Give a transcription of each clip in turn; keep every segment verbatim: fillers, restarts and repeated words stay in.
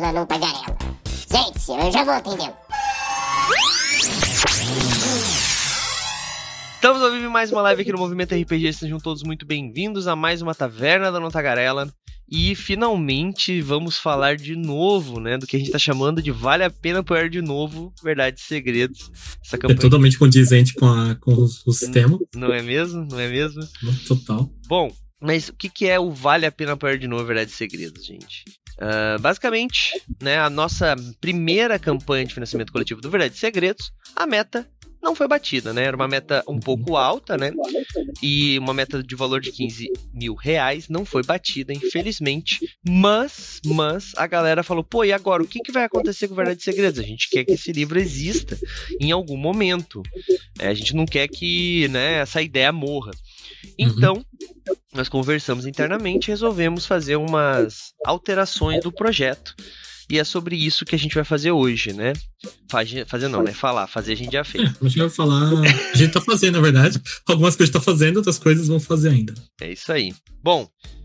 da Num Tagarela. Gente, eu já vou atender. Estamos ao vivo em mais uma live aqui no Movimento R P G. Sejam todos muito bem-vindos a mais uma Taverna da Num Tagarela. E finalmente vamos falar de novo, né, do que a gente tá chamando de Vale a Pena Apoiar de Novo, Verdades e Segredos. Essa campanha... É totalmente condizente com, a, com o, o sistema. Não é mesmo? Não é mesmo? Total. Bom, mas o que, que é o Vale a Pena Apoiar de Novo, Verdades e Segredos, gente? Uh, basicamente, né, a nossa primeira campanha de financiamento coletivo do Verdades e Segredos, a meta não foi batida, né? Era uma meta um pouco alta, né? E uma meta de valor de quinze mil reais não foi batida, infelizmente. Mas, mas, a galera falou, pô, e agora? O que, que vai acontecer com Verdades e Segredos? A gente quer que esse livro exista em algum momento. É, a gente não quer que, né, essa ideia morra. Então, uhum. nós conversamos internamente e resolvemos fazer umas alterações do projeto. E é sobre isso que a gente vai fazer hoje, né? Fazer, fazer não, né? Falar. Fazer a gente já fez. É, a gente vai falar... A gente tá fazendo, na verdade. Algumas coisas tá fazendo, outras coisas vão fazer ainda. É isso aí. Bom,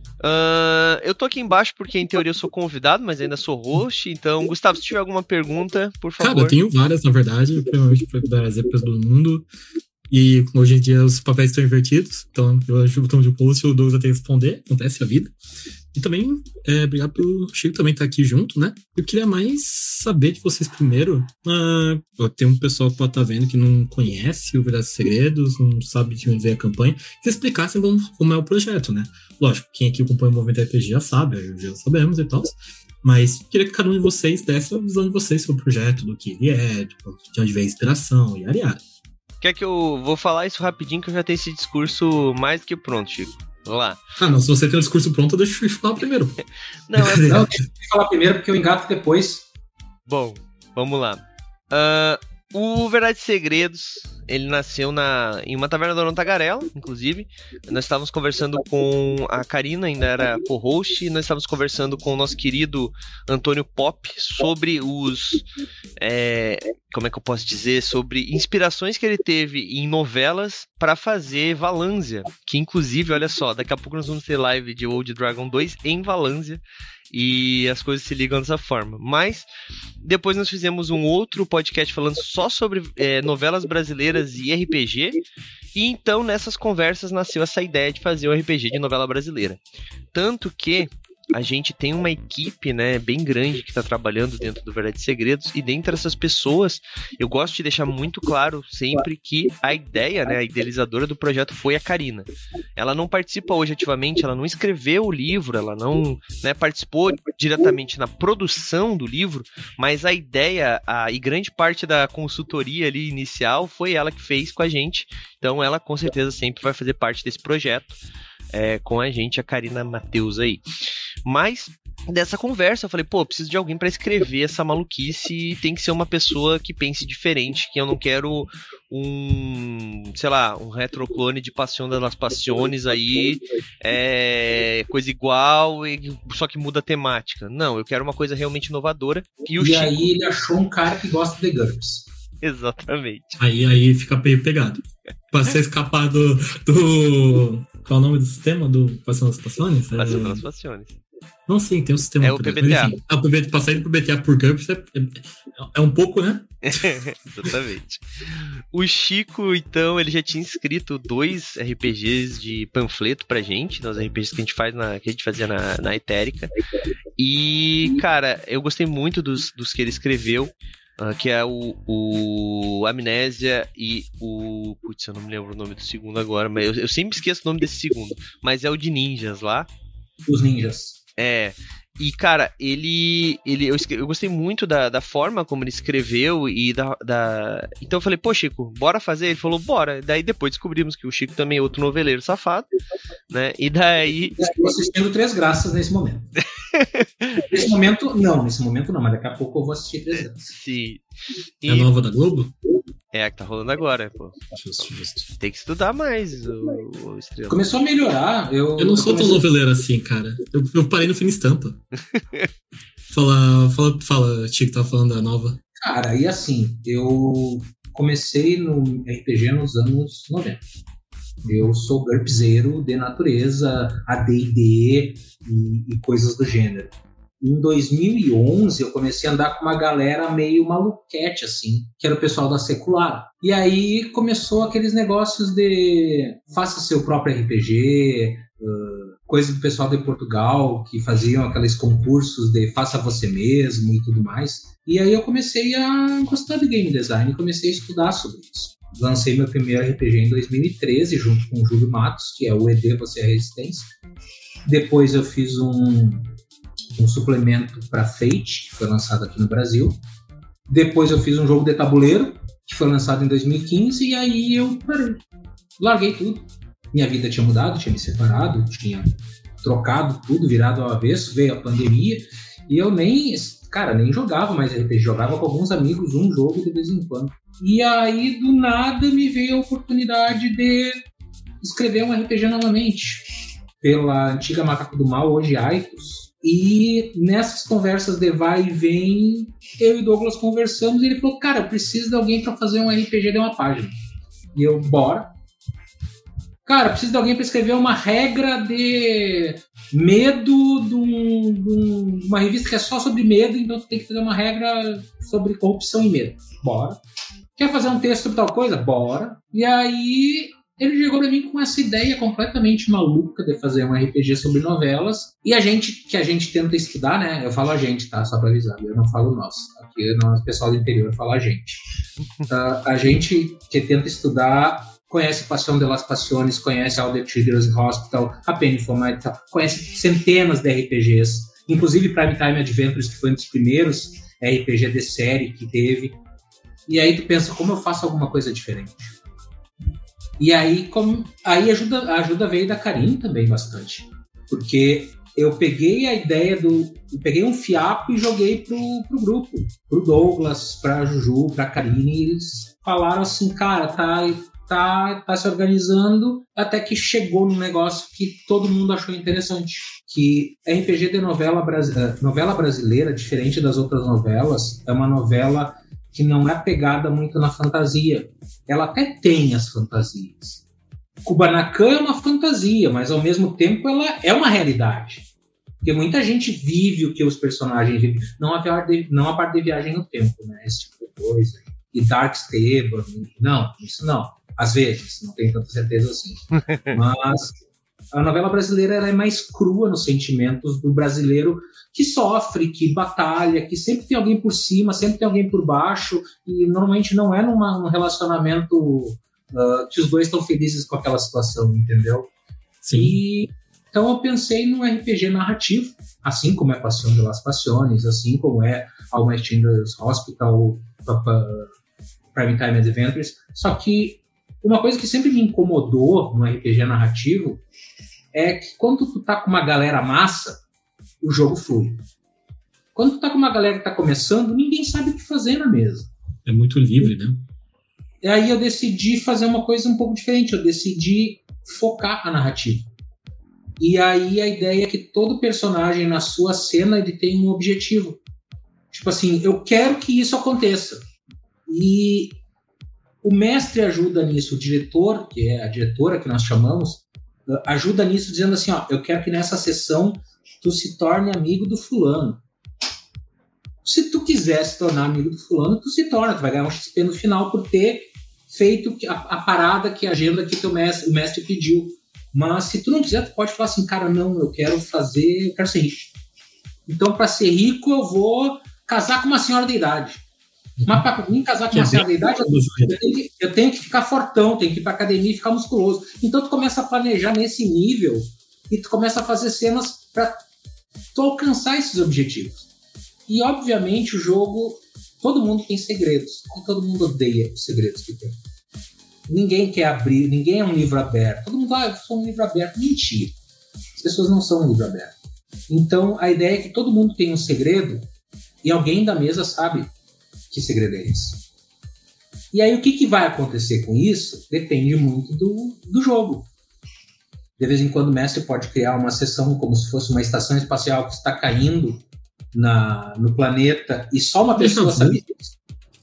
uh, eu tô aqui embaixo porque, em teoria, eu sou convidado, mas ainda sou host. Então, Gustavo, se tiver alguma pergunta, por favor. Cara, eu tenho várias, na verdade. Primeiramente para dar exemplos do mundo. E hoje em dia os papéis estão invertidos. Então, eu ajudo o botão de post e o Douglas a ter que responder. Acontece a vida. E também, é, obrigado pelo Chico também estar aqui junto, né? Eu queria mais saber de vocês primeiro. Uh, tem um pessoal que pode estar vendo que não conhece o Verdades e Segredos, não sabe de onde veio a campanha. Que explicassem como, como é o projeto, né? Lógico, quem aqui acompanha o Movimento R P G já sabe, já sabemos e tal. Mas queria que cada um de vocês desse a visão de vocês sobre o projeto, do que ele é, de onde vem a inspiração e ariada. Quer que eu vou falar isso rapidinho, que eu já tenho esse discurso mais do que pronto, Chico. Vamos lá. Ah, não, se você tem o discurso pronto, deixa eu falar primeiro. Não, é... não, deixa eu falar primeiro, porque eu engato depois. Bom, vamos lá. Uh, o Verdades e Segredos, ele nasceu na, em uma taverna da Num Tagarela, inclusive. Nós estávamos conversando com a Karina, ainda era co-host, e nós estávamos conversando com o nosso querido Antônio Pop sobre os... É, como é que eu posso dizer? Sobre inspirações que ele teve em novelas para fazer Valânzia. Que, inclusive, olha só, daqui a pouco nós vamos ter live de Old Dragon dois em Valânzia. E as coisas se ligam dessa forma. Mas depois nós fizemos um outro podcast falando só sobre é, novelas brasileiras e R P G. E então nessas conversas nasceu essa ideia de fazer um R P G de novela brasileira. Tanto que a gente tem uma equipe, né, bem grande que está trabalhando dentro do Verdades e Segredos, e dentre essas pessoas, eu gosto de deixar muito claro sempre que a ideia, né, a idealizadora do projeto foi a Karina. Ela não participa hoje ativamente, ela não escreveu o livro, ela não, né, participou diretamente na produção do livro, mas a ideia a, e grande parte da consultoria ali inicial foi ela que fez com a gente, então ela com certeza sempre vai fazer parte desse projeto. É, com a gente, a Karina Matheus aí. Mas dessa conversa eu falei, pô, eu preciso de alguém pra escrever essa maluquice e tem que ser uma pessoa que pense diferente, que eu não quero um, sei lá, um retroclone de Passion das Passiones aí, é, coisa igual, só que muda a temática. Não, eu quero uma coisa realmente inovadora. E, o e Chico... aí ele achou um cara que gosta de GURPS. Exatamente. Aí, aí fica meio pegado. Pra você escapar do, do... Qual é o nome do sistema? Do Passion das Passiones? Passion das Passiones. Não, sim, tem um sistema. É o P B T A. Mas, enfim, P B T A. Passar ele pro P B T A por GURPS é, é, é um pouco, né? Exatamente. O Chico, então, ele já tinha escrito dois R P Gs de panfleto pra gente, nos R P Gs que a gente, faz na, que a gente fazia na, na Etérica. E, cara, eu gostei muito dos, dos que ele escreveu. Uh, que é o, o Amnésia e o... Putz, eu não me lembro o nome do segundo agora, mas eu, eu sempre esqueço o nome desse segundo. Mas é o de ninjas lá. Os ninjas. É. E, cara, ele... ele eu, eu gostei muito da, da forma como ele escreveu e da, da... Então eu falei, pô, Chico, bora fazer? Ele falou, bora. Daí depois descobrimos que o Chico também é outro noveleiro safado, né? E daí... Estou assistindo Três Graças nesse momento. Nesse momento, não. Nesse momento não, mas daqui a pouco eu vou assistir Três Graças. Sim. E... É a nova da Globo? É a que tá rolando agora, pô. Justo, justo. Tem que estudar mais o, o Estrela. Começou a melhorar. Eu, eu não eu sou comecei... tão noveleiro assim, cara. Eu, eu parei no Fina Estampa. fala, fala, fala, Chico, tava falando da nova. Cara, e assim, eu comecei no R P G nos anos noventa. Eu sou GURPSero de natureza, A D e D e, e coisas do gênero. em dois mil e onze, eu comecei a andar com uma galera meio maluquete, assim, que era o pessoal da Secular. E aí começou aqueles negócios de faça seu próprio R P G, uh, coisa do pessoal de Portugal, que faziam aqueles concursos de faça você mesmo e tudo mais. E aí eu comecei a gostar de game design e comecei a estudar sobre isso. Lancei meu primeiro R P G em dois mil e treze, junto com o Júlio Matos, que é o E D, Você é a Resistência. Depois eu fiz um, um suplemento para Fate, que foi lançado aqui no Brasil. Depois eu fiz um jogo de tabuleiro, que foi lançado em dois mil e quinze, e aí eu parei. Larguei tudo. Minha vida tinha mudado, tinha me separado, tinha trocado tudo, virado ao avesso, veio a pandemia, e eu nem, cara, nem jogava mais R P G, jogava com alguns amigos um jogo de vez em quando. E aí, do nada, me veio a oportunidade de escrever um R P G novamente, pela antiga Macaco do Mal, hoje Aitos. E nessas conversas de vai e vem, eu e Douglas conversamos e ele falou, cara, eu preciso de alguém para fazer um R P G de uma página. E eu, bora. Cara, preciso de alguém para escrever uma regra de medo de, um, de um, uma revista que é só sobre medo, então tu tem que fazer uma regra sobre corrupção e medo. Bora. Quer fazer um texto sobre tal coisa? Bora. E aí ele chegou pra mim com essa ideia completamente maluca de fazer um R P G sobre novelas. E a gente, que a gente tenta estudar, né? Eu falo a gente, tá? Só pra avisar. Eu não falo nós. Aqui não é o pessoal do interior, eu falo a gente. Uh, a gente que tenta estudar conhece Passion de las Passiones, conhece All the Children's Hospital, A Penny for My Child, conhece centenas de R P Gs. Inclusive Prime Time Adventures, que foi um dos primeiros R P G de série que teve. E aí tu pensa, como eu faço alguma coisa diferente? E aí, como, aí ajuda, a ajuda veio da Karine também bastante. Porque eu peguei a ideia do... Eu peguei um fiapo e joguei pro, pro grupo. Pro Douglas, pra Juju, pra Karine. E eles falaram assim, cara, tá, tá, tá se organizando. Até que chegou num negócio que todo mundo achou interessante. Que R P G de novela, novela brasileira, diferente das outras novelas, é uma novela que não é pegada muito na fantasia. Ela até tem as fantasias. Kubanacan é uma fantasia, mas ao mesmo tempo ela é uma realidade. Porque muita gente vive o que os personagens vivem. Não a parte de, não a parte de viagem no tempo, né? Esse tipo de coisa. E Darkstable. Não, isso não. Às vezes, não tenho tanta certeza assim. Mas a novela brasileira ela é mais crua nos sentimentos do brasileiro que sofre, que batalha, que sempre tem alguém por cima, sempre tem alguém por baixo, e normalmente não é numa, num relacionamento uh, que os dois estão felizes com aquela situação, entendeu? Sim. E, então eu pensei num R P G narrativo, assim como é Passion de las Passiones, assim como é All My Children's Hospital, Prime Time Adventures, só que uma coisa que sempre me incomodou no R P G narrativo é que quando tu tá com uma galera massa, o jogo flui. Quando tu tá com uma galera que tá começando, ninguém sabe o que fazer na mesa. É muito livre, né? E aí eu decidi fazer uma coisa um pouco diferente. Eu decidi focar a narrativa. E aí a ideia é que todo personagem na sua cena ele tem um objetivo. Tipo assim, eu quero que isso aconteça. E o mestre ajuda nisso, o diretor, que é a diretora que nós chamamos, ajuda nisso dizendo assim, ó, eu quero que nessa sessão tu se torne amigo do fulano. Se tu quiser se tornar amigo do fulano, tu se torna, tu vai ganhar um X P no final por ter feito a, a parada, que a agenda que teu mestre, o mestre pediu. Mas se tu não quiser, tu pode falar assim, cara, não, eu quero fazer, eu quero ser rico. Então, para ser rico, eu vou casar com uma senhora de idade. Mas para mim casar com uma senhora de idade, eu tenho, que, eu tenho que ficar fortão, tenho que ir para academia e ficar musculoso. Então, tu começa a planejar nesse nível e tu começa a fazer cenas para tu alcançar esses objetivos. E, obviamente, o jogo, todo mundo tem segredos. E todo mundo odeia os segredos que tem. Ninguém quer abrir, ninguém é um livro aberto. Todo mundo fala, ah, eu sou um livro aberto. Mentira. As pessoas não são um livro aberto. Então, a ideia é que todo mundo tem um segredo e alguém da mesa sabe que segredo é esse. E aí, o que, que vai acontecer com isso depende muito do, do jogo. De vez em quando o mestre pode criar uma sessão como se fosse uma estação espacial que está caindo na, no planeta e só uma pessoa sabe disso.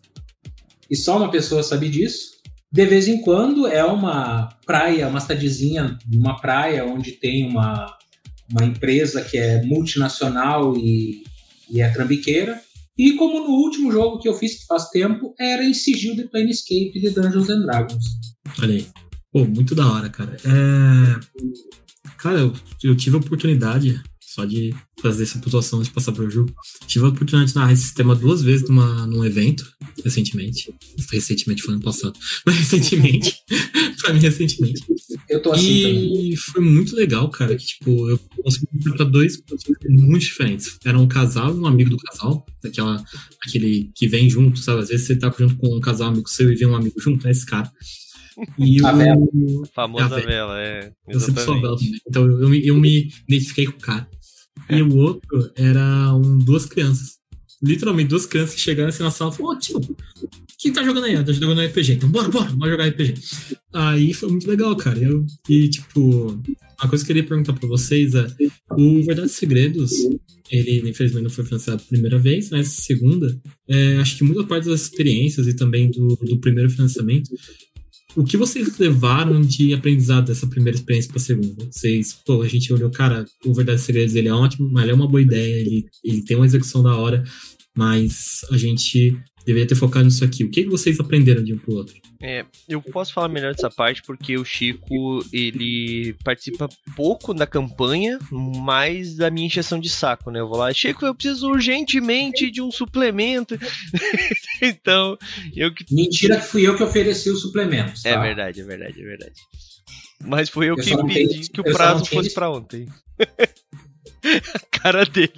E só uma pessoa sabe disso. De vez em quando é uma praia, uma cidadezinha, uma praia onde tem uma, uma empresa que é multinacional e, e é trambiqueira. E como no último jogo que eu fiz, que faz tempo, era em sigilo de Planescape de Dungeons and Dragons. Olha aí. Pô, muito da hora, cara. É... Cara, eu, eu tive a oportunidade, só de fazer essa pontuação de passar pelo jogo, tive a oportunidade de narrar esse sistema duas vezes numa, num evento, recentemente. Recentemente foi ano passado, mas recentemente. Pra mim, recentemente. Eu tô assim e também. Foi muito legal, cara, que tipo, eu consegui interpretar dois muito diferentes. Era um casal e um amigo do casal, daquela, aquele que vem junto, sabe? Às vezes você tá junto com um casal amigo seu e vem um amigo junto, é esse cara. E a o... vela. A famosa é a vela, é. Eu sempre sou a vela também. Então eu, eu, me, eu me identifiquei com o cara. E o outro era um, duas crianças. Literalmente duas crianças que chegaram assim na sala e falaram: Ô tio, quem tá jogando aí? Ah, tá jogando R P G. Então bora, bora, bora jogar R P G. Aí foi muito legal, cara. Eu, e tipo, uma coisa que eu queria perguntar pra vocês é: o Verdades e Segredos, ele infelizmente não foi financiado a primeira vez, mas a segunda, é, acho que muita parte das experiências e também do, do primeiro financiamento. O que vocês levaram de aprendizado dessa primeira experiência para a segunda? Vocês, pô, a gente olhou, cara, o Verdades e Segredos, ele é ótimo, mas ele é uma boa ideia, ele, ele tem uma execução da hora, mas a gente deveria ter focado nisso aqui. O que, que vocês aprenderam de um pro outro? É, eu posso falar melhor dessa parte porque o Chico, ele participa pouco da campanha, mais da minha encheção de saco, né? Eu vou lá, Chico, eu preciso urgentemente de um suplemento. Então, eu que... Mentira que fui eu que ofereci os suplementos, tá? É verdade, é verdade, é verdade. Mas foi eu, eu que pedi tenho, que o prazo fosse tenho... pra ontem. A cara dele.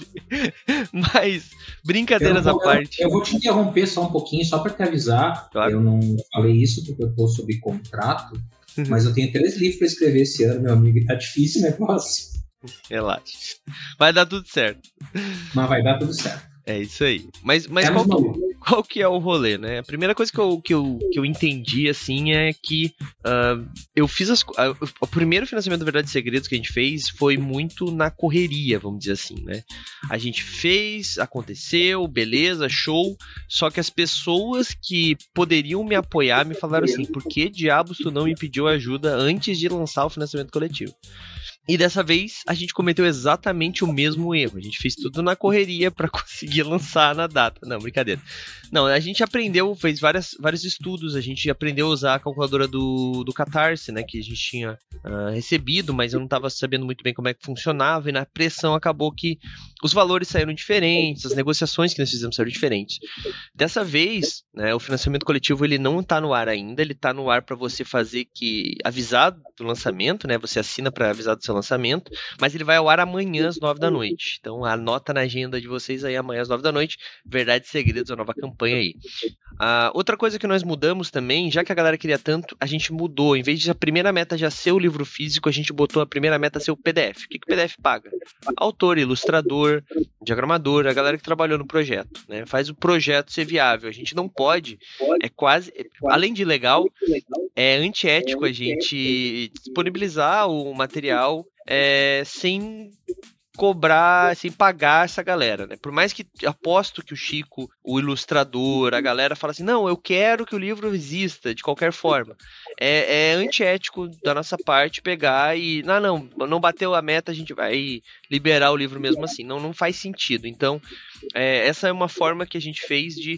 Mas, brincadeiras vou, à parte. Eu, eu vou te interromper só um pouquinho, só para te avisar. Claro. Eu não falei isso porque eu estou sob contrato, mas eu tenho três livros para escrever esse ano, meu amigo, e tá difícil o negócio. Relaxa. Vai dar tudo certo. Mas vai dar tudo certo. É isso aí. Mas, mas qual, que, qual que é o rolê, né? A primeira coisa que eu, que eu, que eu entendi, assim, é que uh, eu fiz as... Uh, o primeiro financiamento do Verdades e Segredos que a gente fez foi muito na correria, vamos dizer assim, né? A gente fez, aconteceu, beleza, show, só que as pessoas que poderiam me apoiar me falaram assim, por que diabos tu não me pediu ajuda antes de lançar o financiamento coletivo? E dessa vez a gente cometeu exatamente o mesmo erro. A gente fez tudo na correria para conseguir lançar na data. Não, brincadeira. Não, a gente aprendeu, fez várias, vários estudos. A gente aprendeu a usar a calculadora do, do Catarse, né? Que a gente tinha uh, recebido, mas eu não estava sabendo muito bem como é que funcionava. E na pressão acabou que os valores saíram diferentes, as negociações que nós fizemos saíram diferentes. Dessa vez, né, o financiamento coletivo ele não está no ar ainda. Ele está no ar para você fazer que avisar do lançamento, né? Você assina para avisar do seu lançamento, mas ele vai ao ar amanhã às nove da noite. Então anota na agenda de vocês aí amanhã às nove da noite, Verdades e Segredos, a nova campanha aí. Uh, outra coisa que nós mudamos também, já que a galera queria tanto, a gente mudou. Em vez de a primeira meta já ser o livro físico, a gente botou a primeira meta ser o P D F. O que, que o P D F paga? Autor, ilustrador, diagramador, a galera que trabalhou no projeto, né? Faz o projeto ser viável. A gente não pode, é quase, é, além de legal, é antiético a gente disponibilizar o material é, sem cobrar, sem pagar essa galera, né? Por mais que aposto que o Chico, o ilustrador, a galera fala assim, não, eu quero que o livro exista de qualquer forma. É, é antiético da nossa parte pegar e, não, não, não bateu a meta, a gente vai liberar o livro mesmo assim. Não, não faz sentido. Então, é, essa é uma forma que a gente fez de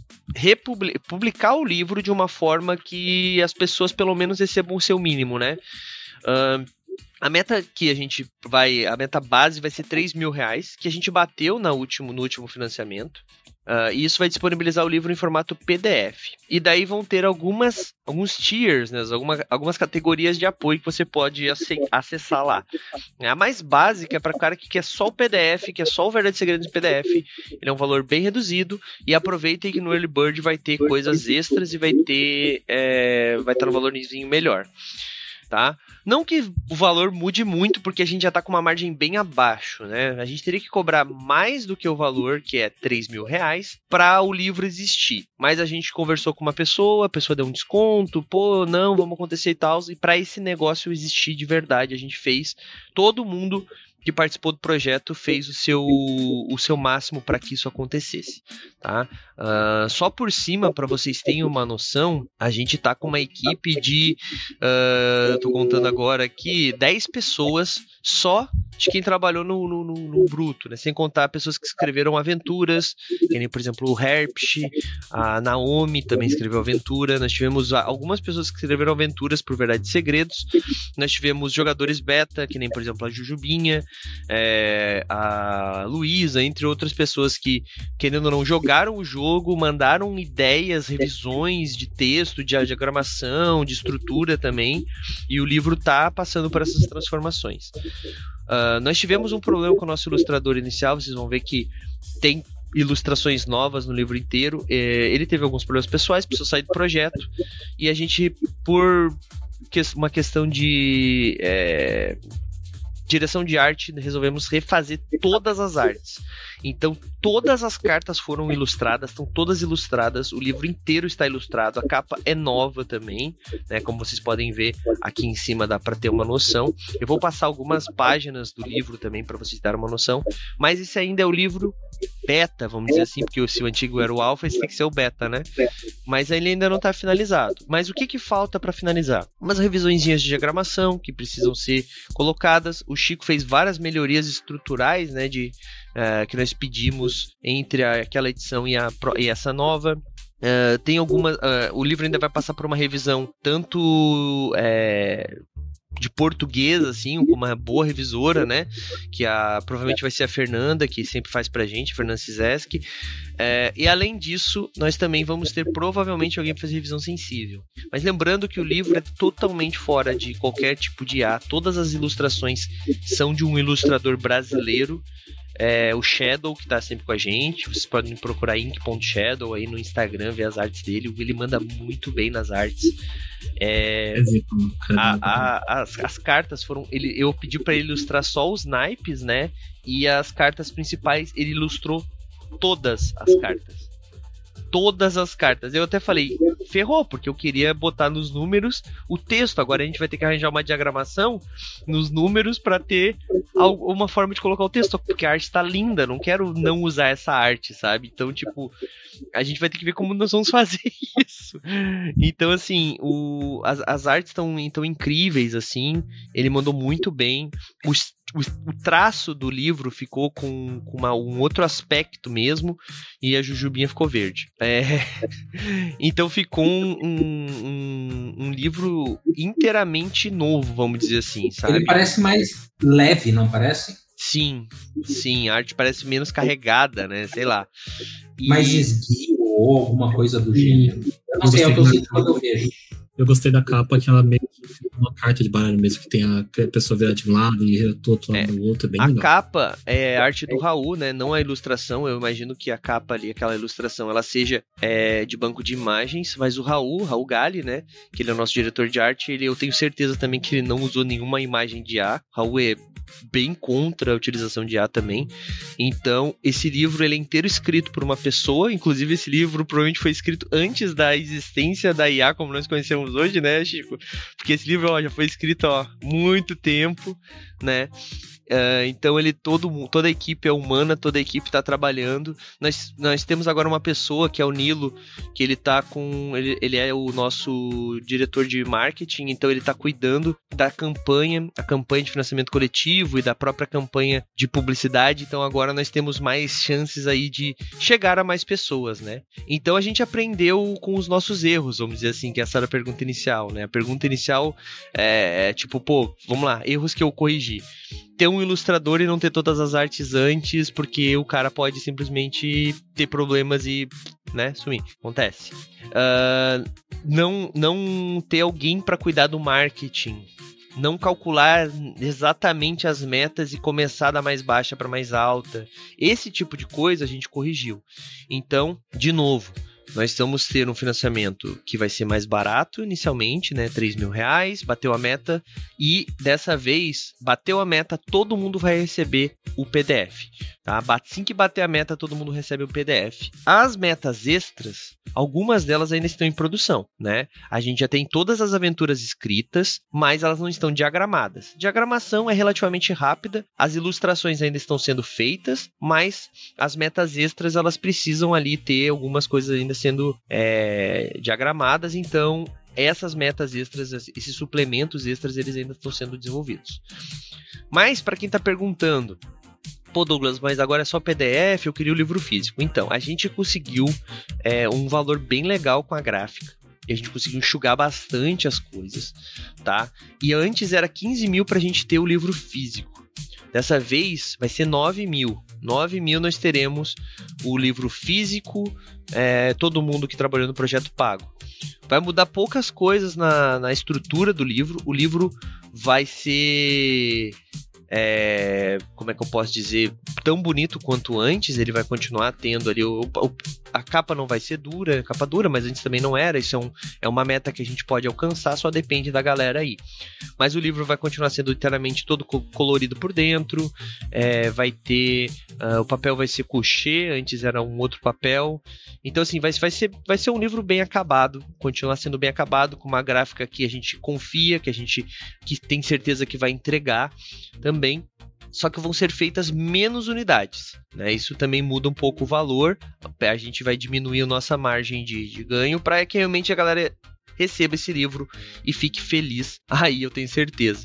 republicar o livro de uma forma que as pessoas pelo menos recebam o seu mínimo, né? Uh, a meta que a gente vai, a meta base vai ser três mil reais, que a gente bateu na último, no último financiamento. Uh, e isso vai disponibilizar o livro em formato P D F. E daí vão ter algumas, alguns tiers, né, alguma, algumas categorias de apoio que você pode acessar lá. A mais básica é para o cara que quer só o P D F, que é só o Verdades e Segredos em P D F. Ele é um valor bem reduzido. E aproveitem que no Early Bird vai ter coisas extras e vai ter é, vai estar no valorzinho melhor. Tá? Não que o valor mude muito, porque a gente já está com uma margem bem abaixo, né? A gente teria que cobrar mais do que o valor, que é três mil reais, para o livro existir. Mas a gente conversou com uma pessoa, a pessoa deu um desconto, pô, não, vamos acontecer e tal. E para esse negócio existir de verdade, a gente fez, todo mundo que participou do projeto fez o seu, o seu máximo para que isso acontecesse, tá? Uh, só por cima, para vocês terem uma noção, a gente tá com uma equipe de, uh, tô contando agora aqui, dez pessoas só de quem trabalhou no, no, no, no bruto, né? Sem contar pessoas que escreveram aventuras, que nem, por exemplo, o Herpsh, a Naomi também escreveu aventura. Nós tivemos algumas pessoas que escreveram aventuras por Verdades e Segredos. Nós tivemos jogadores beta, que nem, por exemplo, a Jujubinha, é, a Luísa, entre outras pessoas que, querendo ou não, jogaram o jogo, mandaram ideias, revisões de texto, de diagramação, de estrutura também, e o livro tá passando por essas transformações. Uh, nós tivemos um problema com o nosso ilustrador inicial, vocês vão ver que tem ilustrações novas no livro inteiro. É, ele teve alguns problemas pessoais, precisou sair do projeto, e a gente, por que, uma questão de é, direção de arte, resolvemos refazer todas as artes. Então todas as cartas foram ilustradas, estão todas ilustradas, o livro inteiro está ilustrado, a capa é nova também, né, como vocês podem ver aqui em cima, dá para ter uma noção. Eu vou passar algumas páginas do livro também para vocês darem uma noção, mas esse ainda é o livro beta, vamos dizer assim, porque se o antigo era o alpha, esse tem que ser o beta, né? Mas ele ainda não está finalizado. Mas o que que falta para finalizar? Umas revisõezinhas de diagramação que precisam ser colocadas. O Chico fez várias melhorias estruturais, né, de Uh, que nós pedimos entre a, aquela edição e, a, e essa nova. Uh, tem alguma, uh, o livro ainda vai passar por uma revisão tanto é, de português, assim, com uma boa revisora, né? Que a, provavelmente vai ser a Fernanda, que sempre faz pra gente, Fernanda Cizeski. É, e além disso, nós também vamos ter provavelmente alguém para fazer revisão sensível. Mas lembrando que o livro é totalmente fora de qualquer tipo de I A. Todas as ilustrações são de um ilustrador brasileiro. É, o Shadow, que tá sempre com a gente. Vocês podem procurar ink ponto shadow aí no Instagram, ver as artes dele. Ele manda muito bem nas artes. É, a, a, as, as cartas foram. Ele, eu pedi para ele ilustrar só os naipes, né? E as cartas principais, ele ilustrou todas as cartas. Todas as cartas. Eu até falei, ferrou, porque eu queria botar nos números o texto. Agora a gente vai ter que arranjar uma diagramação nos números para ter uma forma de colocar o texto, porque a arte tá linda, não quero não usar essa arte, sabe? Então, tipo, a gente vai ter que ver como nós vamos fazer isso. Então, assim, o, as, as artes estão tão incríveis, assim. Ele mandou muito bem. Os O, o traço do livro ficou com, com uma, um outro aspecto mesmo, e a Jujubinha ficou verde. É, então ficou um, um, um livro inteiramente novo, vamos dizer assim, sabe? Ele parece mais leve, não parece? Sim, sim, a arte parece menos carregada, né? Sei lá. E... mais esguio ou alguma coisa do gênero. Eu não sei, é o que eu sinto quando eu vejo. Eu gostei da capa, que ela meio que uma carta de baralho mesmo, que tem a pessoa virada de um lado e o outro lado do outro, é bem a legal. A capa é arte do Raul, né? Não a ilustração. Eu imagino que a capa ali, aquela ilustração, ela seja é, de banco de imagens, mas o Raul, Raul Gali, né? Que ele é o nosso diretor de arte, ele, eu tenho certeza também que ele não usou nenhuma imagem de I A. Raul é bem contra a utilização de I A também. Então, esse livro, ele é inteiro escrito por uma pessoa, inclusive esse livro provavelmente foi escrito antes da existência da I A como nós conhecemos hoje, né, Chico? Porque esse livro ó, já foi escrito há muito tempo, né? Uh, então ele todo, toda a equipe é humana, toda a equipe está trabalhando. Nós, nós temos agora uma pessoa que é o Nilo, que ele tá com. Ele, ele é o nosso diretor de marketing, então ele está cuidando da campanha, a campanha de financiamento coletivo e da própria campanha de publicidade. Então agora nós temos mais chances aí de chegar a mais pessoas, né? Então a gente aprendeu com os nossos erros, vamos dizer assim, que essa era a pergunta inicial, né? A pergunta inicial é, é tipo, pô, vamos lá, erros que eu corrigi. Ter um ilustrador e não ter todas as artes antes, porque o cara pode simplesmente ter problemas e, né, sumir. Acontece. Uh, não, não ter alguém para cuidar do marketing. Não calcular exatamente as metas e começar da mais baixa para mais alta. Esse tipo de coisa a gente corrigiu. Então, de novo, nós vamos ter um financiamento que vai ser mais barato inicialmente, né? três mil reais, bateu a meta e dessa vez, bateu a meta, todo mundo vai receber o P D F. Tá? Assim que bater a meta, todo mundo recebe o P D F. As metas extras, algumas delas ainda estão em produção, né? A gente já tem todas as aventuras escritas, mas elas não estão diagramadas. Diagramação é relativamente rápida, as ilustrações ainda estão sendo feitas, mas as metas extras, elas precisam ali ter algumas coisas ainda sendo é, diagramadas, então essas metas extras, esses suplementos extras, eles ainda estão sendo desenvolvidos. Mas, para quem está perguntando, pô, Douglas, mas agora é só P D F, eu queria o livro físico. Então, a gente conseguiu é, um valor bem legal com a gráfica. E a gente conseguiu enxugar bastante as coisas, tá? E antes era quinze mil pra gente ter o livro físico. Dessa vez vai ser nove mil. nove mil nós teremos o livro físico, é, todo mundo que trabalhou no projeto pago. Vai mudar poucas coisas na, na estrutura do livro. O livro vai ser... É, como é que eu posso dizer, tão bonito quanto antes. Ele vai continuar tendo ali o, o, a capa não vai ser dura, a capa dura, mas antes também não era. Isso é, um, é uma meta que a gente pode alcançar, só depende da galera aí. Mas o livro vai continuar sendo inteiramente todo colorido por dentro, é, vai ter uh, o papel vai ser couché, antes era um outro papel. Então assim, vai, vai, ser, vai ser um livro bem acabado, continuar sendo bem acabado, com uma gráfica que a gente confia, que a gente que tem certeza que vai entregar também. Também, só que vão ser feitas menos unidades, né? Isso também muda um pouco o valor. A gente vai diminuir a nossa margem de, de ganho para que realmente a galera receba esse livro e fique feliz. Aí eu tenho certeza.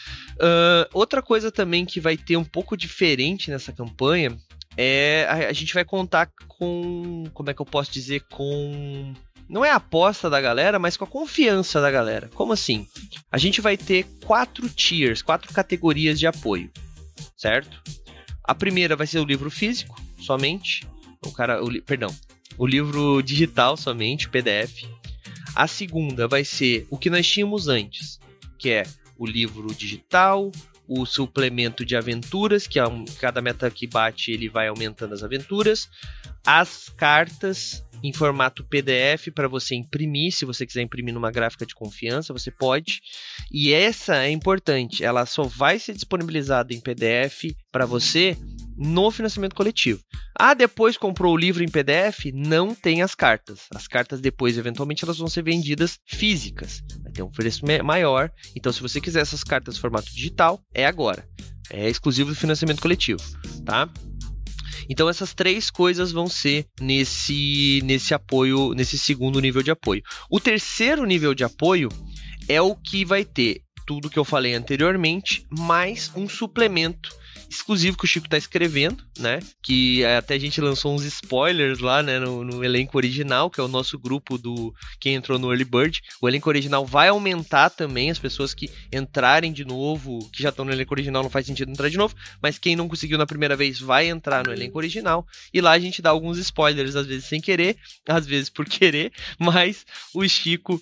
Uh, outra coisa também que vai ter um pouco diferente nessa campanha é a, a gente vai contar com, como é que eu posso dizer, com... Não é a aposta da galera, mas com a confiança da galera. Como assim? A gente vai ter quatro tiers, quatro categorias de apoio, certo? A primeira vai ser o livro físico, somente. O cara, o, perdão, o livro digital somente, o P D F. A segunda vai ser o que nós tínhamos antes, que é o livro digital, o suplemento de aventuras, que é um, cada meta que bate ele vai aumentando as aventuras, as cartas em formato P D F para você imprimir. Se você quiser imprimir numa gráfica de confiança, você pode. E essa é importante, ela só vai ser disponibilizada em P D F para você no financiamento coletivo. Ah, depois comprou o livro em P D F? Não tem as cartas. As cartas depois, eventualmente, elas vão ser vendidas físicas. Vai ter um preço maior. Então, se você quiser essas cartas em formato digital, é agora. É exclusivo do financiamento coletivo, tá? Então essas três coisas vão ser nesse, nesse apoio, nesse segundo nível de apoio. O terceiro nível de apoio é o que vai ter tudo que eu falei anteriormente, mais um suplemento exclusivo que o Chico está escrevendo, né? Que até a gente lançou uns spoilers lá, né? No, no elenco original, que é o nosso grupo do quem entrou no Early Bird. O elenco original vai aumentar também, as pessoas que entrarem de novo, que já estão no elenco original, não faz sentido entrar de novo, mas quem não conseguiu na primeira vez vai entrar no elenco original, e lá a gente dá alguns spoilers, às vezes sem querer, às vezes por querer, mas o Chico...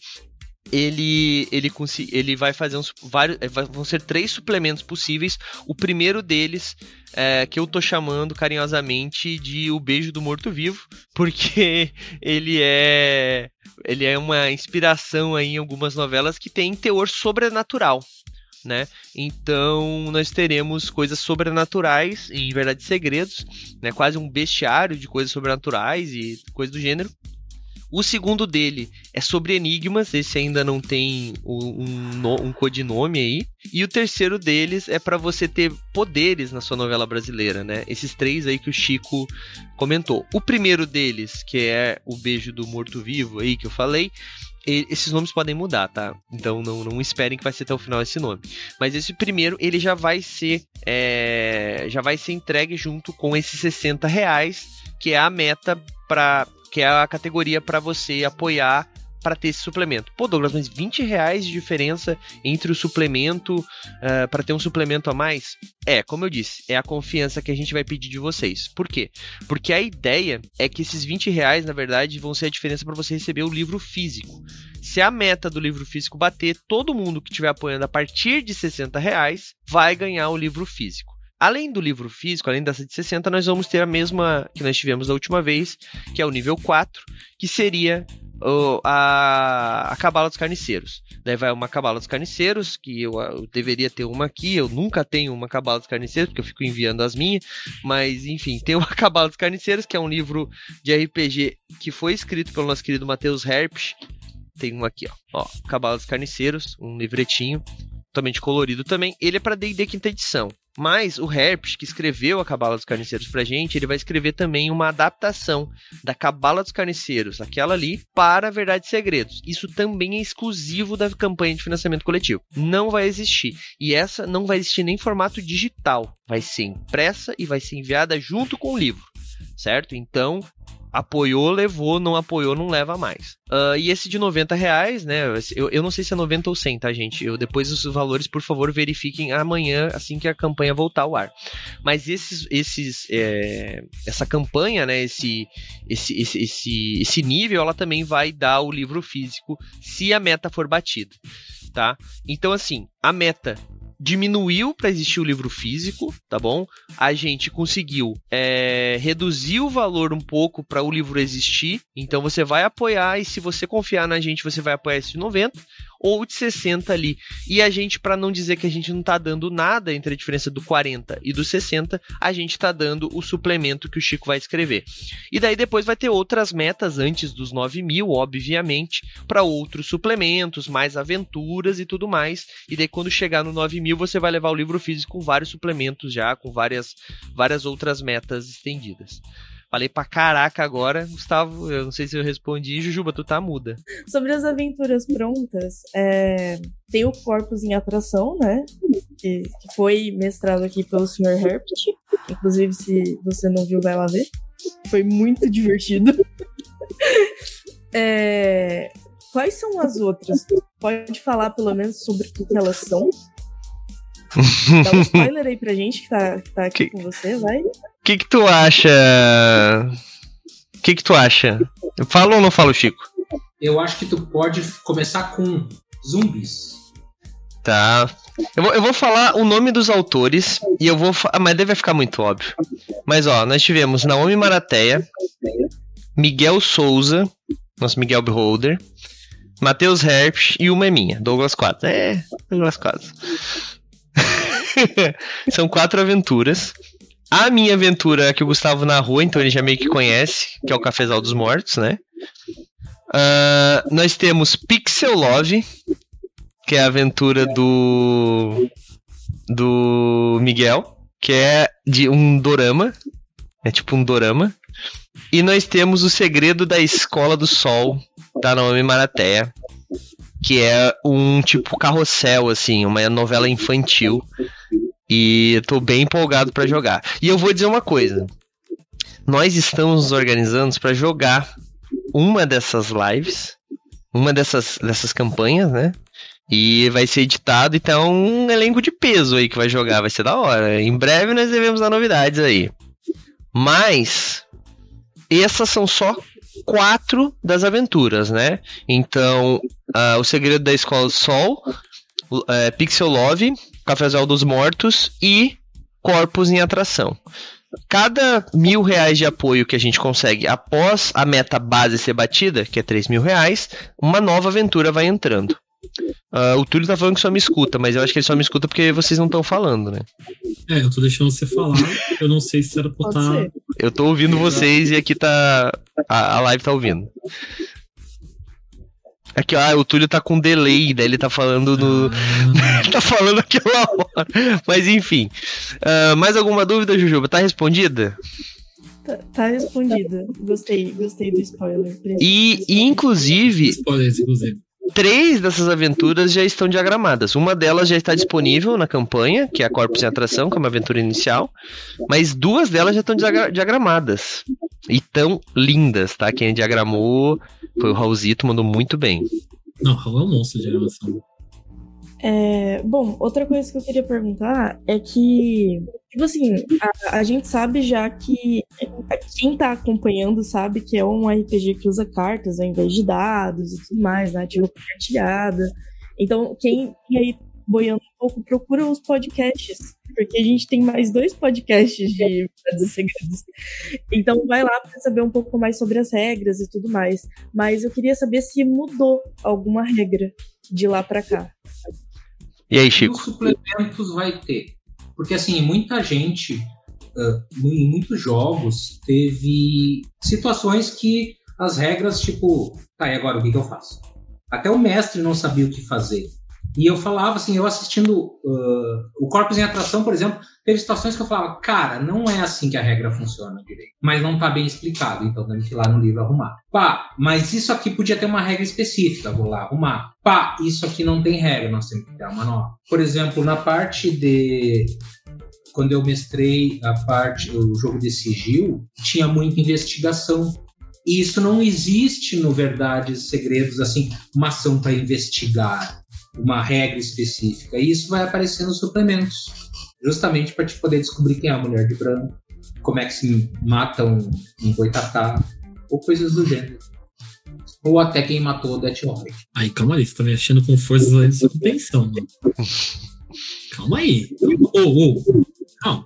Ele, ele, ele vai fazer uns vários. Vão ser três suplementos possíveis. O primeiro deles, é, que eu tô chamando carinhosamente de O Beijo do Morto-Vivo, porque ele é. Ele é uma inspiração aí em algumas novelas que tem teor sobrenatural, né? Então nós teremos coisas sobrenaturais em Verdades e Segredos, né? Quase um bestiário de coisas sobrenaturais e coisas do gênero. O segundo dele é sobre enigmas, esse ainda não tem um, um, um codinome aí. E o terceiro deles é para você ter poderes na sua novela brasileira, né? Esses três aí que o Chico comentou. O primeiro deles, que é O Beijo do Morto-Vivo aí que eu falei, esses nomes podem mudar, tá? Então não, não esperem que vai ser até o final esse nome. Mas esse primeiro, ele já vai ser, é, já vai ser entregue junto com esses sessenta reais, que é a meta para... que é a categoria para você apoiar para ter esse suplemento. Pô, Douglas, mas vinte reais de diferença entre o suplemento uh, para ter um suplemento a mais? É, como eu disse, é a confiança que a gente vai pedir de vocês. Por quê? Porque a ideia é que esses vinte reais, na verdade, vão ser a diferença para você receber o livro físico. Se a meta do livro físico bater, todo mundo que estiver apoiando a partir de sessenta reais vai ganhar o livro físico. Além do livro físico, além dessa de sessenta, nós vamos ter a mesma que nós tivemos da última vez, que é o nível quatro, que seria uh, a, a Cabala dos Carniceiros. Daí vai uma Cabala dos Carniceiros, que eu, eu deveria ter uma aqui, eu nunca tenho uma Cabala dos Carniceiros, porque eu fico enviando as minhas, mas enfim, tem uma Cabala dos Carniceiros, que é um livro de R P G que foi escrito pelo nosso querido Matheus Herpes. Tem um aqui, ó, ó Cabala dos Carniceiros, um livretinho. totalmente colorido também. Ele é para D e D quinta edição. Mas o Herpes, que escreveu a Cabala dos Carniceiros pra gente, ele vai escrever também uma adaptação da Cabala dos Carniceiros, aquela ali, para Verdades e Segredos. Isso também é exclusivo da campanha de financiamento coletivo. Não vai existir. E essa não vai existir nem em formato digital. Vai ser impressa e vai ser enviada junto com o livro. Certo? Então, apoiou, levou, não apoiou, não leva mais. Uh, e esse de noventa reais, né? Eu, eu não sei se é noventa ou cem, tá, gente? Eu, depois os valores, por favor, verifiquem amanhã, assim que a campanha voltar ao ar. Mas esses, esses, é, essa campanha, né? Esse, esse, esse, esse, esse nível, ela também vai dar o livro físico se a meta for batida, tá? Então, assim, a meta diminuiu para existir o livro físico, tá bom? A gente conseguiu é, reduzir o valor um pouco para o livro existir. Então você vai apoiar, e se você confiar na gente, você vai apoiar esse de noventa ou de sessenta ali. E a gente, para não dizer que a gente não tá dando nada entre a diferença do quarenta e do sessenta, a gente tá dando o suplemento que o Chico vai escrever. E daí depois vai ter outras metas antes dos nove mil, obviamente, para outros suplementos, mais aventuras e tudo mais. E daí quando chegar no nove mil, você vai levar o livro físico com vários suplementos já, com várias, várias outras metas estendidas. Falei pra caraca agora, Gustavo, eu não sei se eu respondi. Jujuba, tu tá muda. Sobre as aventuras prontas, é, tem o Corpus em Atração, né? Que, que foi mestrado aqui pelo senhor Herbert. Inclusive, se você não viu, vai lá ver. Foi muito divertido. É, quais são as outras? Pode falar pelo menos sobre o que elas são? Dá um spoiler aí pra gente que tá, que tá aqui que... com você, vai. O que que tu acha? O que que tu acha? Fala ou não falo, Chico? Eu acho que tu pode começar com zumbis. Tá. Eu vou, eu vou falar o nome dos autores e eu vou... Fa- mas deve ficar muito óbvio. Mas ó, nós tivemos Naomi Marateia, Miguel Souza, nosso Miguel Beholder, Matheus Herpes e uma é minha, Douglas Quadros. É, Douglas Quadros. São quatro aventuras. A minha aventura que o Gustavo narrou, então ele já meio que conhece, que é o Cafezal dos Mortos, né? Uh, nós temos Pixel Love, que é a aventura do do Miguel, que é de um dorama, é tipo um dorama. E nós temos O Segredo da Escola do Sol, da Naomi Marateia, que é um tipo carrossel, assim, uma novela infantil. E eu tô bem empolgado pra jogar. E eu vou dizer uma coisa. Nós estamos nos organizando pra jogar uma dessas lives, uma dessas, dessas campanhas, né? E vai ser editado, então um elenco de peso aí que vai jogar, vai ser da hora. Em breve nós devemos dar novidades aí. Mas essas são só quatro das aventuras, né? Então, uh, O Segredo da Escola do Sol, uh, Pixel Love, Cafezal dos Mortos e Corpus em Atração. Cada mil reais de apoio que a gente consegue após a meta base ser batida, que é três mil reais, uma nova aventura vai entrando. Uh, o Túlio tá falando que só me escuta, mas eu acho que ele só me escuta porque vocês não estão falando, né? É, eu tô deixando você falar, eu não sei se era pra estar... Eu tô ouvindo vocês e aqui tá... A, a live tá ouvindo. Aqui, ó, o Túlio tá com delay, daí ele tá falando no... Ah. Tá falando aquela hora. Mas enfim. Uh, mais alguma dúvida, Jujuba? Tá respondida? Tá, tá respondida. Gostei, gostei do spoiler. E, e inclusive... Spoilers, inclusive. Três dessas aventuras já estão diagramadas. Uma delas já está disponível na campanha, que é a Corpus em Atração, que é uma aventura inicial. Mas duas delas já estão diagramadas. E tão lindas, tá? Quem diagramou foi o Raulzito, mandou muito bem. Não, o Raul é um monstro de diagramação. É, bom, outra coisa que eu queria perguntar é que, tipo assim, a, a gente sabe já que quem tá acompanhando sabe que é um R P G que usa cartas ao invés de dados e tudo mais, narrativa compartilhada. Então, quem aí boiando um pouco, procura os podcasts, porque a gente tem mais dois podcasts de Verdades e Segredos. Então, vai lá para saber um pouco mais sobre as regras e tudo mais. Mas eu queria saber se mudou alguma regra de lá para cá. E aí, Chico? Os suplementos vai ter. Porque, assim, muita gente, uh, em muitos jogos, teve situações que as regras, tipo, tá, e agora o que, que eu faço? Até o mestre não sabia o que fazer. E eu falava assim, eu assistindo uh, o Corpos em Atração, por exemplo, teve situações que eu falava, cara, não é assim que a regra funciona direito. Mas não tá bem explicado, então temos que ir lá no livro arrumar. Pá, mas isso aqui podia ter uma regra específica, vou lá arrumar. Pá, isso aqui não tem regra, nós temos que criar uma nova. Por exemplo, na parte de... Quando eu mestrei a parte, o jogo de sigilo, tinha muita investigação. E isso não existe no Verdades e Segredos, assim, uma ação para investigar, uma regra específica. E isso vai aparecer nos suplementos, justamente para te poder descobrir quem é a mulher de branco, como é que se mata um, um boitatá, ou coisas do gênero. Ou até quem matou o Death Warrior. Aí, calma aí, você tá mexendo com forças além de sua compreensão, mano. Calma aí. Ô, ô, ô. Calma.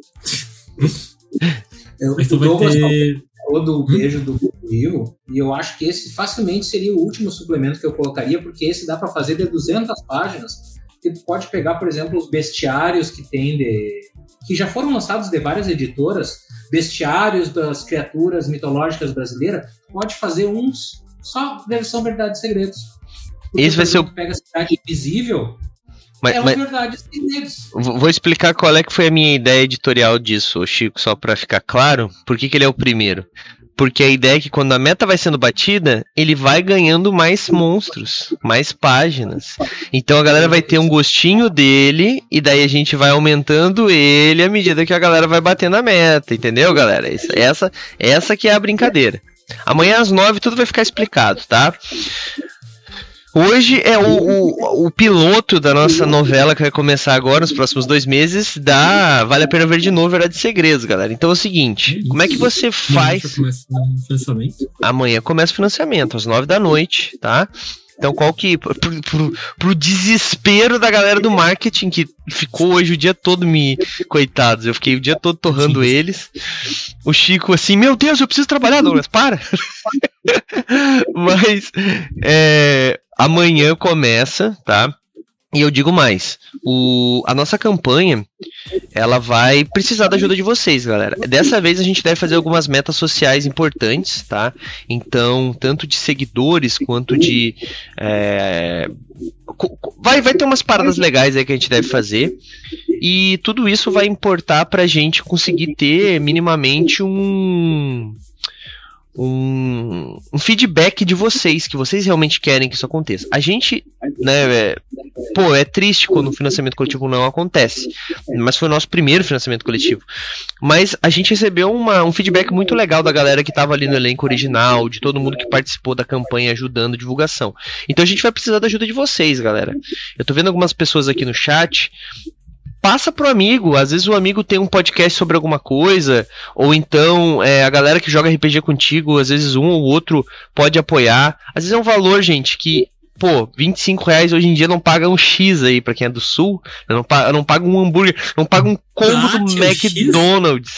Eu, Mas tu o vai Douglas ter... falou do beijo do Will, e eu acho que esse facilmente seria o último suplemento que eu colocaria, porque esse dá para fazer de duzentas páginas, que tu pode pegar, por exemplo, os bestiários que tem de... que já foram lançados de várias editoras, bestiários das criaturas mitológicas brasileiras, pode fazer uns só versão Verdades e Segredos. Porque, esse vai ser o... pega a Cidade Invisível, Mas, é mas, Verdades e Segredos. vou explicar qual é que foi a minha ideia editorial disso, Chico, só pra ficar claro. Por que que ele é o primeiro? Porque a ideia é que quando a meta vai sendo batida, ele vai ganhando mais monstros, mais páginas. Então a galera vai ter um gostinho dele, e daí a gente vai aumentando ele à medida que a galera vai batendo a meta, entendeu, galera? Essa, essa que é a brincadeira. Amanhã às nove tudo vai ficar explicado, tá? Hoje é o, o, o piloto da nossa novela que vai começar agora, nos próximos dois meses, da Vale a Pena Ver de Novo, Verdades e Segredos, galera. Então é o seguinte, como é que você faz... Amanhã começa o financiamento, às nove da noite, tá? Então qual que... Pro, pro, pro desespero da galera do marketing, que ficou hoje o dia todo me... Coitados, eu fiquei o dia todo torrando eles. O Chico assim, meu Deus, eu preciso trabalhar, Douglas, para! Mas... É... Amanhã começa, tá? E eu digo mais, o, a nossa campanha, ela vai precisar da ajuda de vocês, galera. Dessa vez a gente deve fazer algumas metas sociais importantes, tá? Então, tanto de seguidores quanto de... É, vai, vai ter umas paradas legais aí que a gente deve fazer. E tudo isso vai importar pra gente conseguir ter minimamente um... Um, um feedback de vocês, que vocês realmente querem que isso aconteça. A gente, né, é, pô, é triste quando o financiamento coletivo não acontece, mas foi o nosso primeiro financiamento coletivo. Mas a gente recebeu uma, um feedback muito legal da galera que estava ali no elenco original, de todo mundo que participou da campanha ajudando a divulgação. Então a gente vai precisar da ajuda de vocês, galera. Eu tô vendo algumas pessoas aqui no chat. Passa pro amigo, às vezes o amigo tem um podcast sobre alguma coisa, ou então é, a galera que joga R P G contigo, às vezes um ou outro pode apoiar. Às vezes é um valor, gente, que, pô, vinte e cinco reais hoje em dia não paga um X aí, pra quem é do sul, não paga, não paga um hambúrguer, não paga um combo ah, do McDonald's.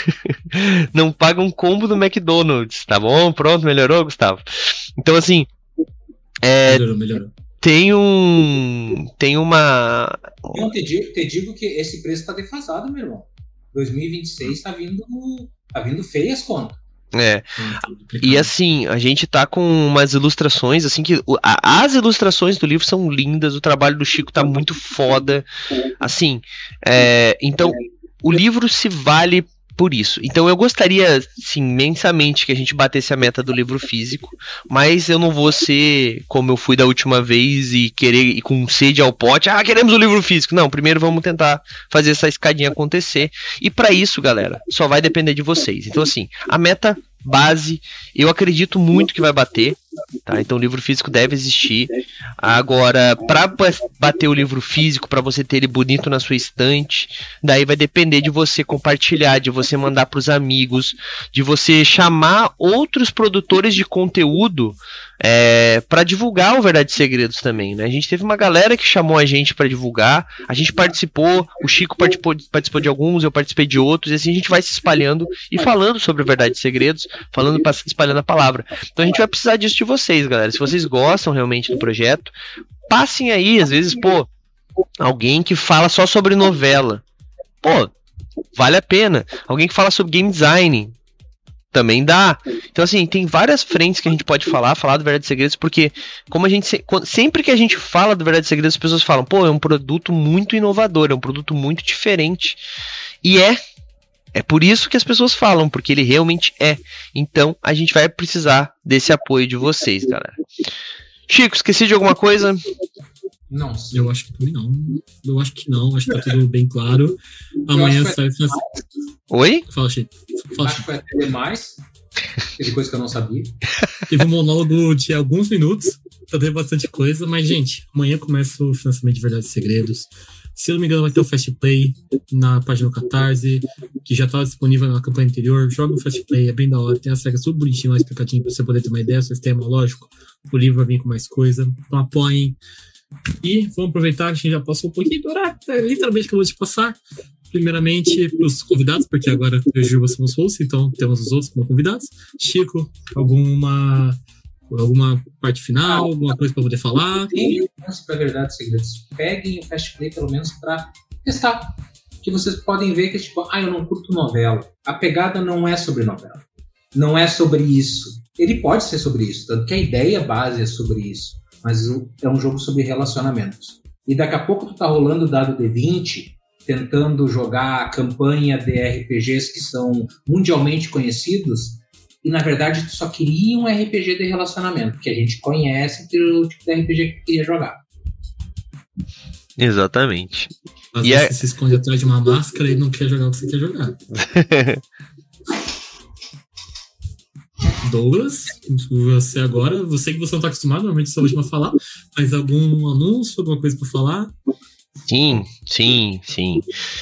Não paga um combo do McDonald's, tá bom? Pronto, melhorou, Gustavo? Então, assim, é... Melhorou, melhorou. Tem um. Tem uma. Eu te digo, te digo que esse preço tá defasado, meu irmão. dois mil e vinte e seis tá vindo. Tá vindo feio as contas. É. E assim, a gente tá com umas ilustrações, assim, que. A, as ilustrações do livro são lindas, o trabalho do Chico tá muito foda. Assim. É, então, o livro se vale por isso. Então eu gostaria, sim, imensamente que a gente batesse a meta do livro físico, mas eu não vou ser como eu fui da última vez e querer ir com sede ao pote, ah, queremos o livro físico. Não, primeiro vamos tentar fazer essa escadinha acontecer, e para isso, galera, só vai depender de vocês. Então assim, a meta base, eu acredito muito que vai bater, tá? Então o livro físico deve existir. Agora, para bater o livro físico, para você ter ele bonito na sua estante, daí vai depender de você compartilhar, de você mandar para os amigos, de você chamar outros produtores de conteúdo é, para divulgar o Verdades e Segredos também, né? A gente teve uma galera que chamou a gente para divulgar, a gente participou, o Chico participou, participou de alguns, eu participei de outros, e assim a gente vai se espalhando e falando sobre o Verdades e Segredos, falando, espalhando a palavra. Então a gente vai precisar disso de vocês, galera. Se vocês gostam realmente do projeto, passem aí, às vezes, pô, alguém que fala só sobre novela, pô, vale a pena. Alguém que fala sobre game design, Também dá. Então, assim, tem várias frentes que a gente pode falar, falar do Verdades e Segredos, porque como a gente se- quando- sempre que a gente fala do Verdades e Segredos, as pessoas falam, pô, é um produto muito inovador, é um produto muito diferente. E é. É por isso que as pessoas falam, porque ele realmente é. Então, a gente vai precisar desse apoio de vocês, galera. Chico, esqueci de alguma coisa? Não sei. Eu acho que também não. Eu acho que não, acho que tá tudo bem claro. Eu Amanhã acho que sai. vai Oi? Fala, Chico. Fala, Acho Chico. que vai ter mais. Teve coisa que eu não sabia. Teve um monólogo de alguns minutos, então teve bastante coisa, mas, gente, amanhã começa o financiamento de Verdades e Segredos. Se eu não me engano, vai ter o Fast Play na página do Catarse, que já estava disponível na campanha anterior. Joga o Fast Play, é bem da hora. Tem as regras tudo bonitinho lá, explicadinho, pra você poder ter uma ideia do sistema, lógico. O livro vai vir com mais coisa. Então apoiem. E vamos aproveitar que a gente já passou um pouquinho do horário, né? Literalmente acabou de passar. Primeiramente, para os convidados, porque agora eu e o Juba somos hosts, então temos os outros como convidados. Chico, alguma, alguma parte final, alguma coisa para poder falar? Tem chance para Verdades e Segredos. Peguem o Fast Play pelo menos para testar. Que vocês podem ver que, tipo, ah, eu não curto novela. A pegada não é sobre novela. Não é sobre isso. Ele pode ser sobre isso, tanto que a ideia base é sobre isso. Mas é um jogo sobre relacionamentos. E daqui a pouco tu tá rolando o dado D vinte, tentando jogar a campanha de R P Gs que são mundialmente conhecidos, e na verdade tu só queria um R P G de relacionamento, que a gente conhece, que é o tipo de R P G que queria jogar. Exatamente. Às E vezes é- você se esconde atrás de uma máscara e não quer jogar o que você quer jogar. Douglas, você agora, você que você não tá acostumado, normalmente sou a última a falar, mas algum anúncio, alguma coisa pra falar? Sim, sim, sim.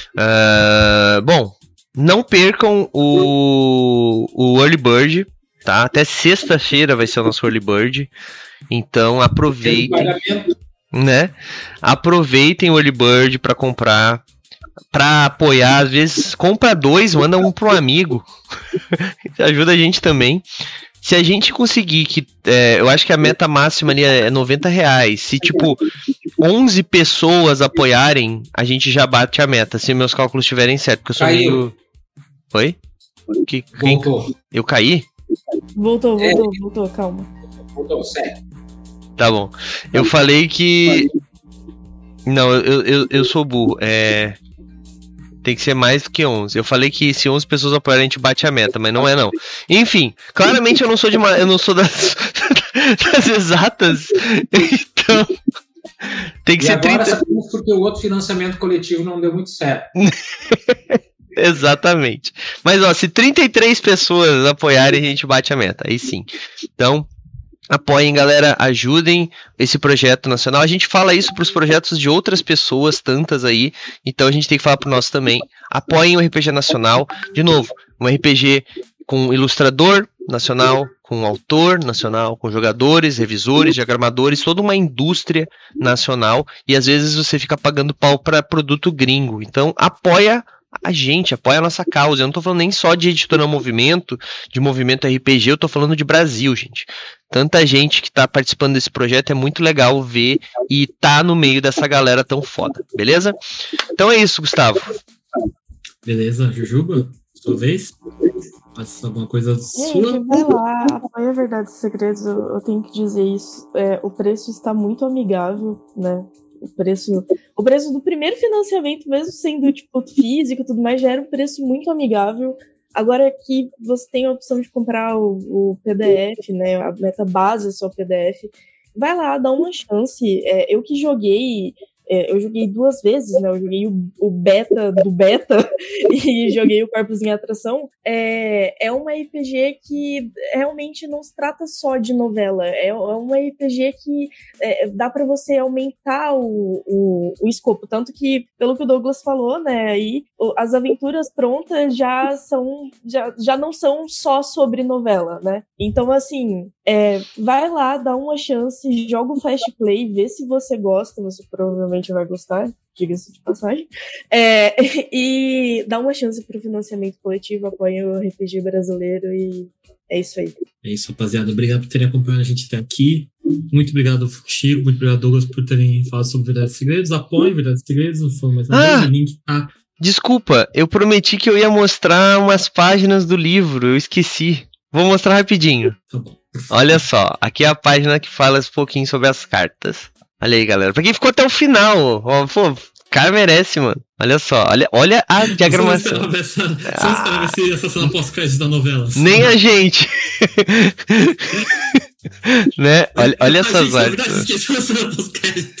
Ah, bom, não percam o, o Early Bird, tá? Até sexta-feira vai ser o nosso Early Bird. Então aproveitem, Pagamento. né? Aproveitem o Early Bird para comprar, para apoiar. Às vezes compra dois, manda um pro amigo. Ajuda a gente também. Se a gente conseguir que, é, eu acho que a meta máxima ali é noventa reais. Se tipo onze pessoas apoiarem, a gente já bate a meta. Se meus cálculos estiverem certos, porque eu sou Caiu. meio... Oi? Que, quem- Voltou. eu caí? Voltou, É. voltou, voltou, calma. Voltou, sério. Tá bom. Eu falei que. Não, eu, eu, eu sou burro. É. Tem que ser mais do que onze. Eu falei que se onze pessoas apoiarem, a gente bate a meta, mas não é não. Enfim, claramente eu não sou de uma, eu não sou das, das exatas. Então. Tem que E ser agora trinta. sabemos porque o outro financiamento coletivo não deu muito certo. Exatamente. Mas ó, se trinta e três pessoas apoiarem, a gente bate a meta. Aí sim. Então, apoiem, galera, ajudem esse projeto nacional. A gente fala isso para os projetos de outras pessoas, tantas aí. Então a gente tem que falar para o nosso também. Apoiem o R P G nacional. De novo, um R P G com ilustrador nacional, com autor nacional, com jogadores, revisores, diagramadores, toda uma indústria nacional. E às vezes você fica pagando pau para produto gringo. Então apoia a gente, apoia a nossa causa. Eu não tô falando nem só de editora Movimento, de Movimento R P G, eu tô falando de Brasil, gente. Tanta gente que tá participando desse projeto, é muito legal ver e tá no meio dessa galera tão foda, beleza? Então é isso, Gustavo. Beleza, Jujuba? Sua vez? Passa alguma coisa sua? Gente, vai lá, apoia a Verdades e Segredos, eu, eu tenho que dizer isso. É, o preço está muito amigável, né? O preço, o preço do primeiro financiamento, mesmo sendo tipo físico e tudo mais, já era um preço muito amigável. Agora aqui você tem a opção de comprar o, o P D F, né? A meta base é só P D F. Vai lá, dá uma chance. É, eu que joguei, é, eu joguei duas vezes, né? Eu joguei o, o beta do beta e joguei o Corpos em Atração. É, é uma R P G que realmente não se trata só de novela. É, é uma R P G que é, dá para você aumentar o, o, o escopo. Tanto que, pelo que o Douglas falou, né? Aí, as aventuras prontas já são já, já não são só sobre novela, né? Então, assim, é, vai lá, dá uma chance, joga o Fast Play, vê se você gosta, você provavelmente vai gostar, diga-se de passagem, é, e dá uma chance pro financiamento coletivo, apoia o R P G brasileiro e é isso aí. É isso, rapaziada. Obrigado por terem acompanhado a gente até aqui. Muito obrigado, Chico. Muito obrigado, Douglas, por terem falado sobre Verdades e Segredos. Apoiem Verdades e Segredos. Não foi mais nada. Ah! O link tá. Desculpa, eu prometi que eu ia mostrar umas páginas do livro, eu esqueci. Vou mostrar rapidinho. Tá bom. Olha só, aqui é a página que fala um pouquinho sobre as cartas. Olha aí, galera. Pra quem ficou até o final, ó, pô, o cara merece, mano. Olha só, olha, olha a diagramação. Você não esperava, essa, você não esperava esse, essa cena pós-crédito da novela. Nem a gente. Né? Olha, olha essas a artes. gente, na verdade, esqueceu a cena pós-créditos.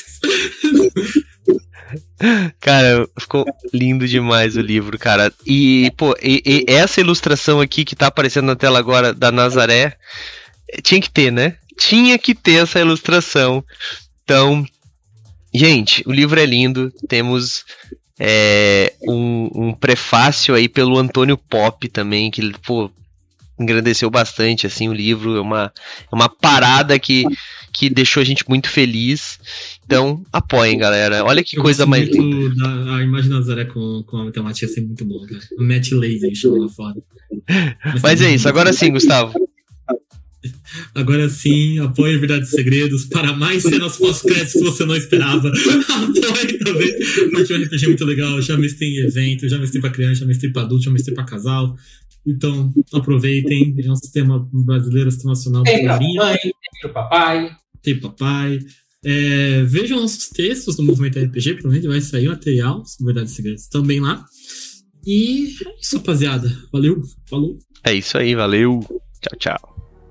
Cara, ficou lindo demais o livro, cara. E, pô, e, e essa ilustração aqui que tá aparecendo na tela agora da Nazaré, tinha que ter, né? Tinha que ter essa ilustração. Então, gente, o livro é lindo. Temos é, um, um prefácio aí pelo Antônio Pop também, que, pô, engrandeceu bastante, assim, o livro. É uma, é uma parada que, que deixou a gente muito feliz. Então, apoiem, galera. Olha que eu coisa mais linda. Da, a imagem da Nazaré com, com a matemática ia ser muito boa, cara. O Matt Laser chama lá fora. Mas, Mas é isso, agora sim, Gustavo. Agora sim, apoie Verdade e Segredos para mais cenas pós-créditos que você não esperava. Apoie também, porque o R P G é muito legal. Já mestrei em evento, já mestrei pra criança, já mestrei pra adulto, já mestrei pra casal. Então, aproveitem. É um sistema brasileiro, sistema nacional. Tem pra mãe, tem pro papai. Tem papai. É, vejam nossos textos no Movimento R P G, provavelmente vai sair material sobre Verdade e Segredos também lá. E é isso, rapaziada. Valeu, falou. É isso aí, valeu. Tchau, tchau.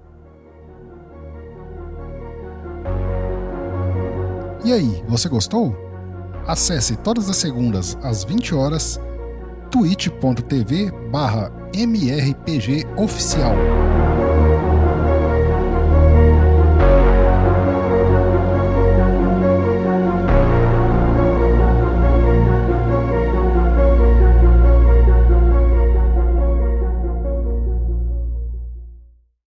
E aí, você gostou? Acesse todas as segundas às vinte horas twitch ponto tv barra M R P G oficial.